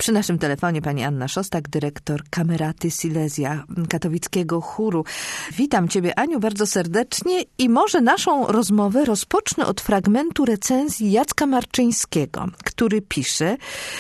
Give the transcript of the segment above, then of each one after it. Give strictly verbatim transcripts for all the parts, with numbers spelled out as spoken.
Przy naszym telefonie pani Anna Szostak, dyrektor Kameraty Silesia, katowickiego chóru. Witam ciebie, Aniu, bardzo serdecznie i może naszą rozmowę rozpocznę od fragmentu recenzji Jacka Marczyńskiego, który pisze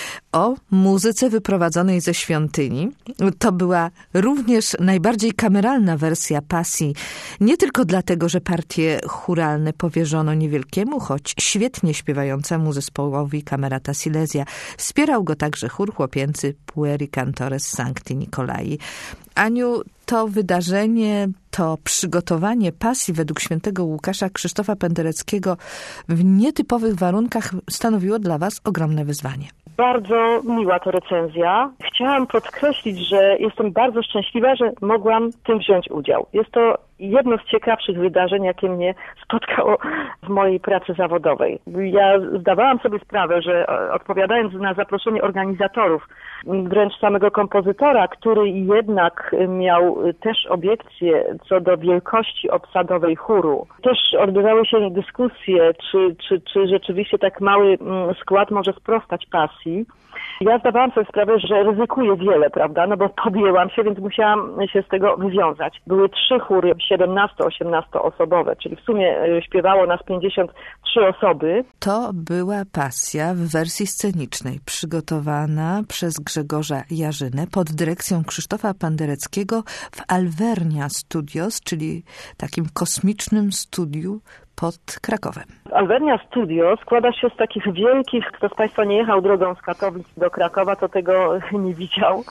o muzyce wyprowadzonej ze świątyni. To była również najbardziej kameralna wersja pasji, nie tylko dlatego, że partie chóralne powierzono niewielkiemu, choć świetnie śpiewającemu zespołowi Camerata Silesia. Wspierał go także chór chłopięcy Pueri Cantores Sancti Nicolai. Aniu, to wydarzenie, to przygotowanie pasji według świętego Łukasza Krzysztofa Pendereckiego w nietypowych warunkach stanowiło dla was ogromne wyzwanie. Bardzo miła to recenzja. Chciałam podkreślić, że jestem bardzo szczęśliwa, że mogłam w tym wziąć udział. Jest to jedno z ciekawszych wydarzeń, jakie mnie spotkało w mojej pracy zawodowej. Ja zdawałam sobie sprawę, że odpowiadając na zaproszenie organizatorów, wręcz samego kompozytora, który jednak miał też obiekcje co do wielkości obsadowej chóru, też odbywały się dyskusje, czy, czy, czy rzeczywiście tak mały skład może sprostać pasji. Ja zdawałam sobie sprawę, że ryzykuję wiele, prawda, no bo podjęłam się, więc musiałam się z tego wywiązać. Były trzy chóry siedemnasto-osiemnastoosobowe, czyli w sumie śpiewało nas pięćdziesiąt trzy osoby. To była pasja w wersji scenicznej, przygotowana przez Grzegorza Jarzynę pod dyrekcją Krzysztofa Pendereckiego w Alvernia Studios, czyli takim kosmicznym studiu pod Krakowem. Alvernia Studio składa się z takich wielkich, kto z Państwa nie jechał drogą z Katowic do Krakowa, to tego nie widział,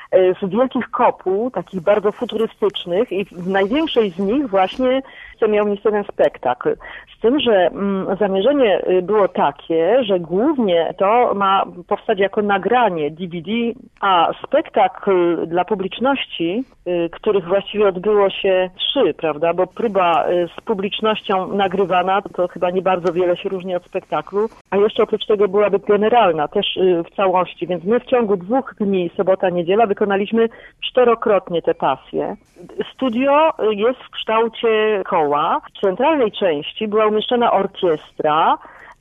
z wielkich kopuł, takich bardzo futurystycznych i w największej z nich właśnie miał miejsce ten spektakl. Z tym, że mm, zamierzenie było takie, że głównie to ma powstać jako nagranie D V D, a spektakl dla publiczności, y, których właściwie odbyło się trzy, prawda, bo próba y, z publicznością nagrywana, to chyba nie bardzo wiele się różni od spektaklu, a jeszcze oprócz tego byłaby generalna, też y, w całości, więc my w ciągu dwóch dni, sobota, niedziela, wykonaliśmy czterokrotnie te pasje. Studio jest w kształcie koła. W centralnej części była umieszczona orkiestra,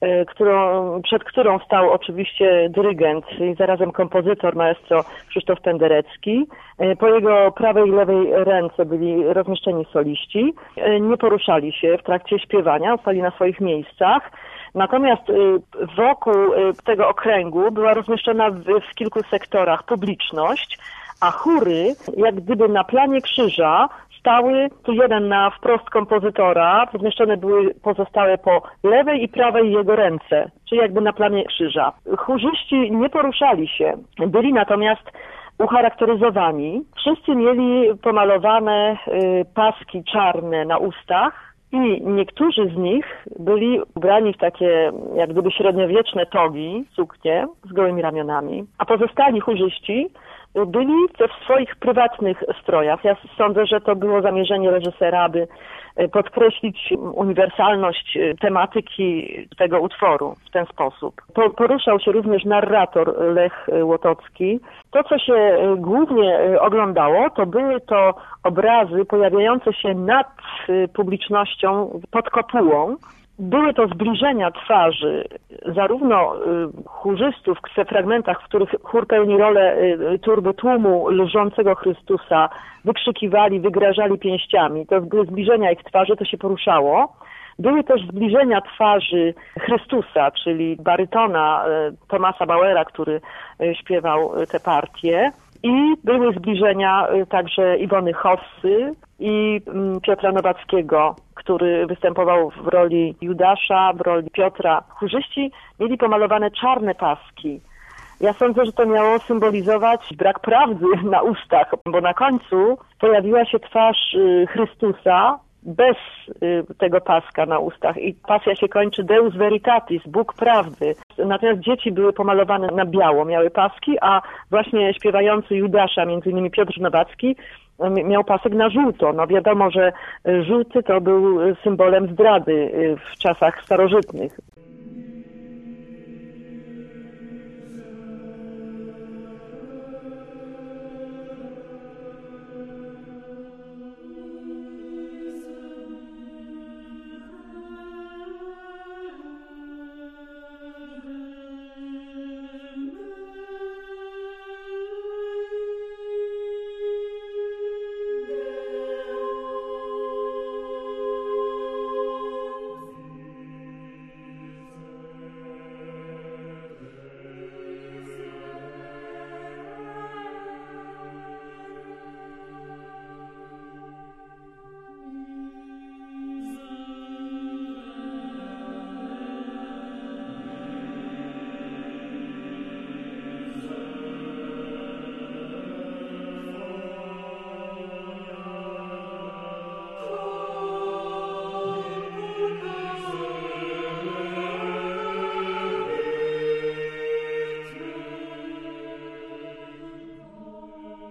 którą, przed którą stał oczywiście dyrygent i zarazem kompozytor, maestro Krzysztof Penderecki. Po jego prawej i lewej ręce byli rozmieszczeni soliści. Nie poruszali się w trakcie śpiewania, stali na swoich miejscach. Natomiast wokół tego okręgu była rozmieszczona w kilku sektorach publiczność, a chóry, jak gdyby na planie krzyża, stały tu jeden na wprost kompozytora, rozmieszczone były pozostałe po lewej i prawej jego ręce, czyli jakby na planie krzyża. Chórzyści nie poruszali się, byli natomiast ucharakteryzowani. Wszyscy mieli pomalowane y, paski czarne na ustach i niektórzy z nich byli ubrani w takie jak gdyby średniowieczne togi, suknie z gołymi ramionami, a pozostali chórzyści byli w swoich prywatnych strojach. Ja sądzę, że to było zamierzenie reżysera, aby podkreślić uniwersalność tematyki tego utworu w ten sposób. Poruszał się również narrator Lech Łotocki. To, co się głównie oglądało, to były to obrazy pojawiające się nad publicznością pod kopułą. Były to zbliżenia twarzy zarówno chórzystów w fragmentach, w których chór pełni rolę turbo tłumu lżącego Chrystusa, wykrzykiwali, wygrażali pięściami. To były zbliżenia ich twarzy, to się poruszało. Były też zbliżenia twarzy Chrystusa, czyli barytona Thomasa Bauera, który śpiewał te partie. I były zbliżenia także Iwony Hossy i Piotra Nowackiego, który występował w roli Judasza, w roli Piotra. Chórzyści mieli pomalowane czarne paski. Ja sądzę, że to miało symbolizować brak prawdy na ustach, bo na końcu pojawiła się twarz Chrystusa bez tego paska na ustach i pasja się kończy Deus Veritatis, Bóg prawdy. Natomiast dzieci były pomalowane na biało, miały paski, a właśnie śpiewający Judasza, między innymi Piotr Nowacki, miał pasek na żółto. No wiadomo, że żółty to był symbolem zdrady w czasach starożytnych.